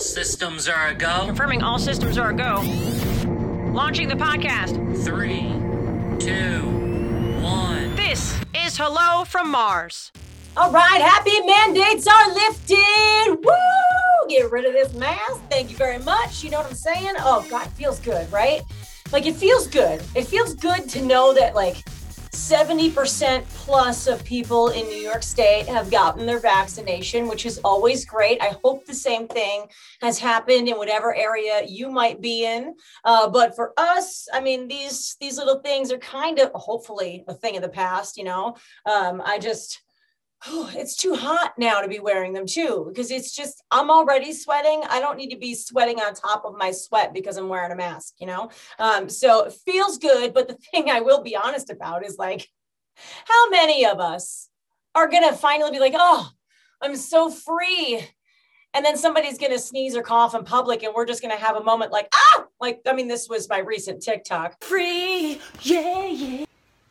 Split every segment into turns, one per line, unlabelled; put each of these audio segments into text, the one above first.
systems are a go.
Confirming all systems are a go. Launching the podcast.
3, 2, 1.
This is Hello from Mars.
All right, happy mandates are lifted. Woo! Get rid of this mask. Thank you very much. You know what I'm saying? Oh, God, it feels good, right? Like, it feels good. It feels good to know that, like, 70% plus of people in New York State have gotten their vaccination, which is always great. I hope the same thing has happened in whatever area you might be in. But for us, I mean, these little things are kind of hopefully a thing of the past, you know. It's too hot now to be wearing them too, because it's just, I'm already sweating. I don't need to be sweating on top of my sweat because I'm wearing a mask, you know? So it feels good. But the thing I will be honest about is, like, how many of us are going to finally be like, oh, I'm so free. And then somebody's going to sneeze or cough in public and we're just going to have a moment like, this was my recent TikTok. Free. Yeah, yeah.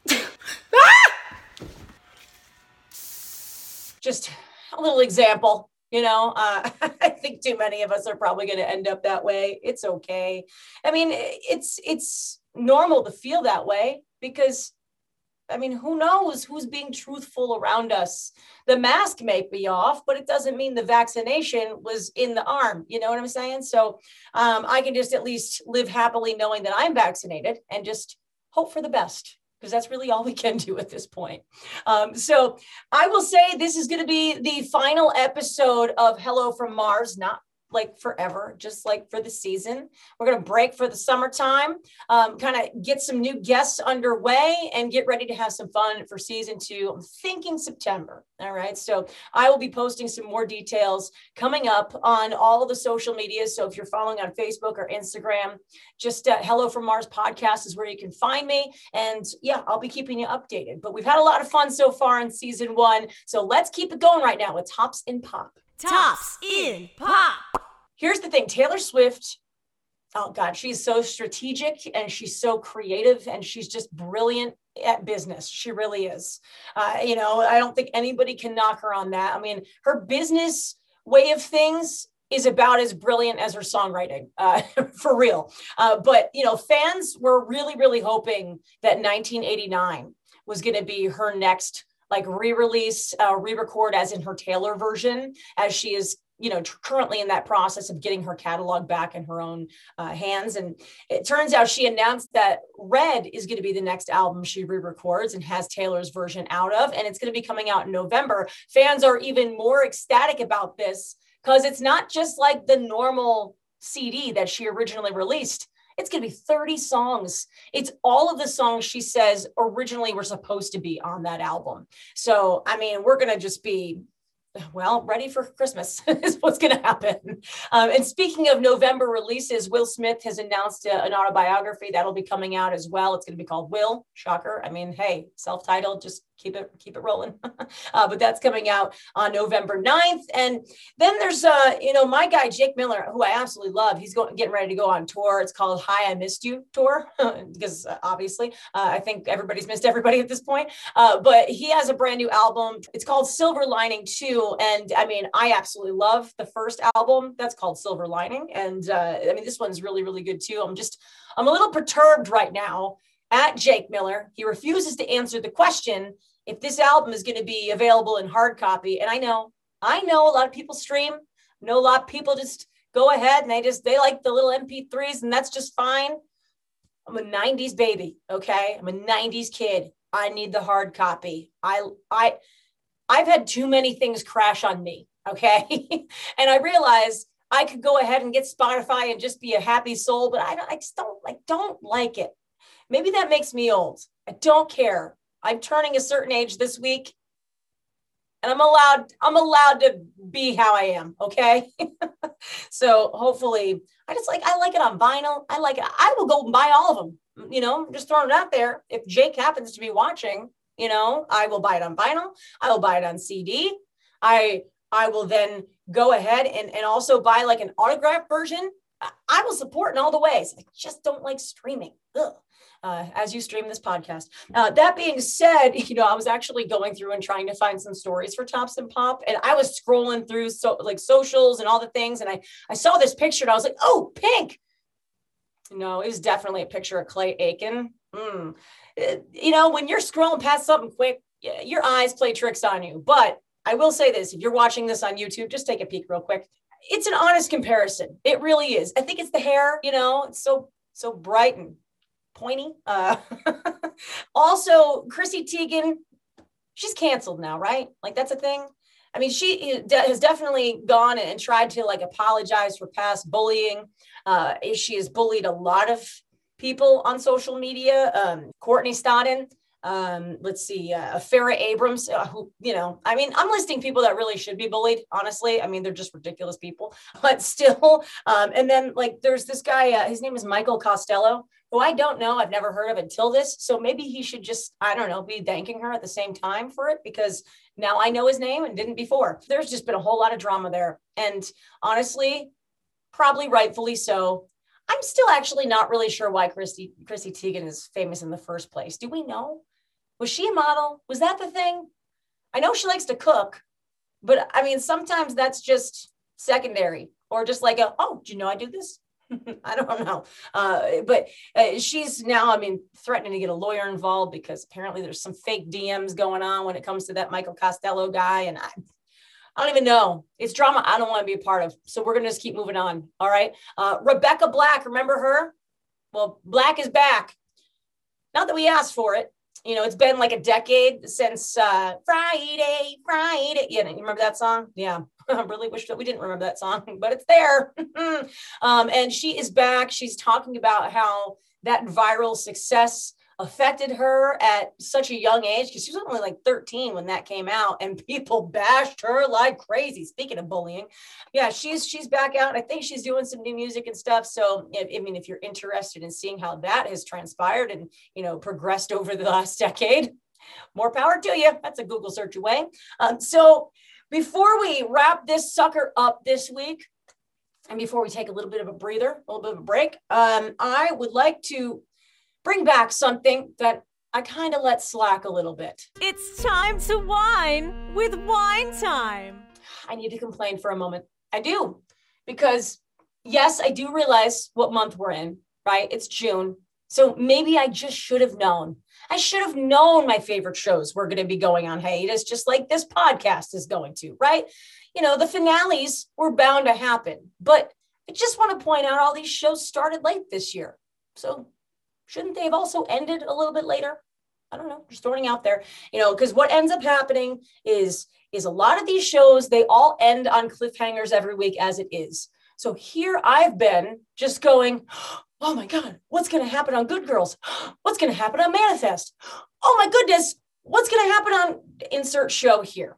Just a little example, you know, I think too many of us are probably going to end up that way. It's okay. I mean, it's normal to feel that way because, I mean, who knows who's being truthful around us? The mask may be off, but it doesn't mean the vaccination was in the arm. You know what I'm saying? So I can just at least live happily knowing that I'm vaccinated and just hope for the best, because that's really all we can do at this point. So I will say this is going to be the final episode of Hello from Mars, not like forever, just like for the season. We're going to break for the summertime, kind of get some new guests underway and get ready to have some fun for season 2. I'm thinking September. All right. So I will be posting some more details coming up on all of the social media. So if you're following on Facebook or Instagram, just Hello from Mars podcast is where you can find me. And yeah, I'll be keeping you updated. But we've had a lot of fun so far in season 1. So let's keep it going right now with Tops in Pop.
Tops in Pop.
Here's the thing, Taylor Swift, oh God, she's so strategic and she's so creative and she's just brilliant at business. She really is. You know, I don't think anybody can knock her on that. I mean, her business way of things is about as brilliant as her songwriting, for real. But, you know, fans were really, really hoping that 1989 was going to be her next like re-release, re-record as in her Taylor version, as she is, you know, currently in that process of getting her catalog back in her own hands. And it turns out she announced that Red is going to be the next album she re-records and has Taylor's version out of, and it's going to be coming out in November. Fans are even more ecstatic about this because it's not just like the normal CD that she originally released. It's going to be 30 songs. It's all of the songs she says originally were supposed to be on that album. So, I mean, we're going to just be, well, ready for Christmas is what's going to happen. And speaking of November releases, Will Smith has announced an autobiography that'll be coming out as well. It's going to be called Will. Shocker. I mean, hey, self-titled, just keep it rolling. But that's coming out on November 9th. And then there's, my guy, Jake Miller, who I absolutely love. He's getting ready to go on tour. It's called Hi, I Missed You Tour, because obviously I think everybody's missed everybody at this point. But he has a brand new album. It's called Silver Lining 2. And I mean, I absolutely love the first album that's called Silver Lining. And I mean, this one's really, really good too. I'm a little perturbed right now at Jake Miller. He refuses to answer the question if this album is going to be available in hard copy. And I know a lot of people stream. I know a lot of people just go ahead and they like the little MP3s, and that's just fine. I'm a 90s baby. Okay. I'm a 90s kid. I need the hard copy. I've had too many things crash on me. Okay. And I realized I could go ahead and get Spotify and just be a happy soul, but I just don't like it. Maybe that makes me old. I don't care. I'm turning a certain age this week, and I'm allowed to be how I am. Okay. So hopefully I like it on vinyl. I like it. I will go buy all of them. You know, just throwing it out there. If Jake happens to be watching, you know, I will buy it on vinyl. I will buy it on CD. I will then go ahead and also buy like an autographed version I will support in all the ways. I just don't like streaming. As you stream this podcast. That being said, I was actually going through and trying to find some stories for Tops and Pop, and I was scrolling through socials and all the things, and I saw this picture and I was like, oh, Pink. No, it was definitely a picture of Clay Aiken. When you're scrolling past something quick, your eyes play tricks on you. But I will say this, if you're watching this on YouTube, just take a peek real quick. It's an honest comparison. It really is. I think it's the hair, it's so bright and pointy. Also, Chrissy Teigen, she's canceled now, right? Like, that's a thing. I mean, she has definitely gone and tried to apologize for past bullying. She has bullied a lot of people on social media. Courtney Stodden, let's see, Farrah Abrams, I'm listing people that really should be bullied, honestly. I mean, they're just ridiculous people, but still. And then there's this guy, his name is Michael Costello, who I don't know, I've never heard of until this. So maybe he should just, be thanking her at the same time for it, because now I know his name and didn't before. There's just been a whole lot of drama there. And honestly, probably rightfully so. I'm still actually not really sure why Chrissy Teigen is famous in the first place. Do we know? Was she a model? Was that the thing? I know she likes to cook, but I mean, sometimes that's just secondary, or just do you know I do this? I don't know. But she's now, threatening to get a lawyer involved because apparently there's some fake DMs going on when it comes to that Michael Costello guy. And I don't even know. It's drama I don't want to be a part of. So we're going to just keep moving on. All right. Rebecca Black, remember her? Well, Black is back. Not that we asked for it. It's been like a decade since Friday. Yeah, you remember that song? Yeah. I really wish that we didn't remember that song, but it's there. And she is back. She's talking about how that viral success affected her at such a young age, because she was only 13 when that came out, and people bashed her like crazy. Speaking of bullying, yeah, she's back out. I think she's doing some new music and stuff. So if you're interested in seeing how that has transpired and progressed over the last decade, more power to you. That's a Google search away. So before we wrap this sucker up this week, and before we take a little bit of a breather, a little bit of a break, I would like to bring back something that I kind of let slack a little bit.
It's time to whine with Wine Time.
I need to complain for a moment. I do, because yes, I do realize what month we're in, right? It's June. So maybe I just should have known. I should have known my favorite shows were going to be going on hiatus, just like this podcast is going to, right? The finales were bound to happen, but I just want to point out all these shows started late this year. So shouldn't they have also ended a little bit later? I don't know, just throwing out there, because what ends up happening is a lot of these shows, they all end on cliffhangers every week as it is. So here I've been just going, oh my God, what's going to happen on Good Girls? What's going to happen on Manifest? Oh my goodness, what's going to happen on insert show here?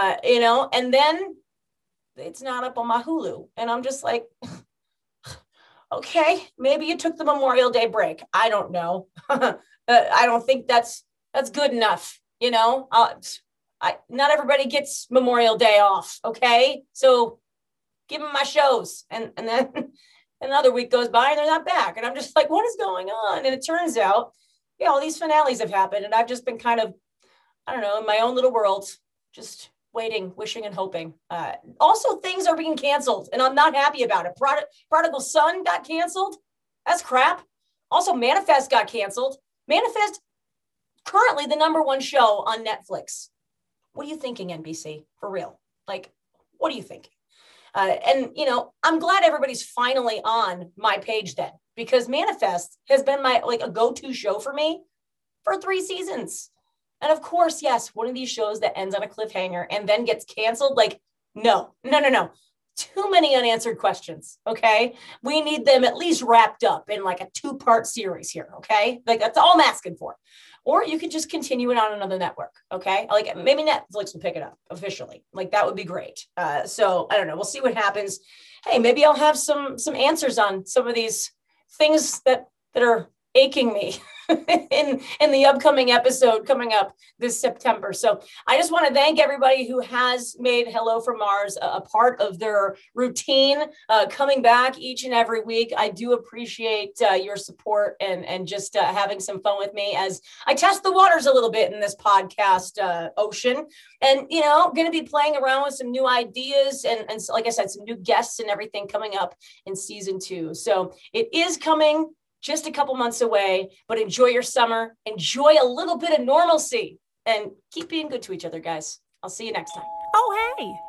And then it's not up on my Hulu. And I'm just like, okay, maybe you took the Memorial Day break. I don't know. I don't think that's good enough. Not everybody gets Memorial Day off. Okay. So give them my shows. And then another week goes by and they're not back. And I'm just like, what is going on? And it turns out, all these finales have happened. And I've just been kind of, I don't know, in my own little world, just waiting, wishing, and hoping. Also, things are being canceled, and I'm not happy about it. Prodigal Son got canceled. That's crap. Also, Manifest got canceled. Manifest, currently the #1 show on Netflix. What are you thinking, NBC? For real? What are you thinking? And I'm glad everybody's finally on my page then, because Manifest has been my a go-to show for me for 3 seasons. And of course, yes, one of these shows that ends on a cliffhanger and then gets canceled, no. Too many unanswered questions, okay? We need them at least wrapped up in a 2-part series here, okay? That's all I'm asking for. Or you could just continue it on another network, okay? Maybe Netflix will pick it up officially. That would be great. So I don't know. We'll see what happens. Hey, maybe I'll have some answers on some of these things that are aching me. in the upcoming episode coming up this September. So I just want to thank everybody who has made Hello from Mars a part of their routine, coming back each and every week. I do appreciate your support and just having some fun with me as I test the waters a little bit in this podcast ocean. And, you know, going to be playing around with some new ideas and so, like I said, some new guests and everything coming up in season 2. So it is coming just a couple months away, but enjoy your summer, enjoy a little bit of normalcy, and keep being good to each other, guys. I'll see you next time.
Oh, hey.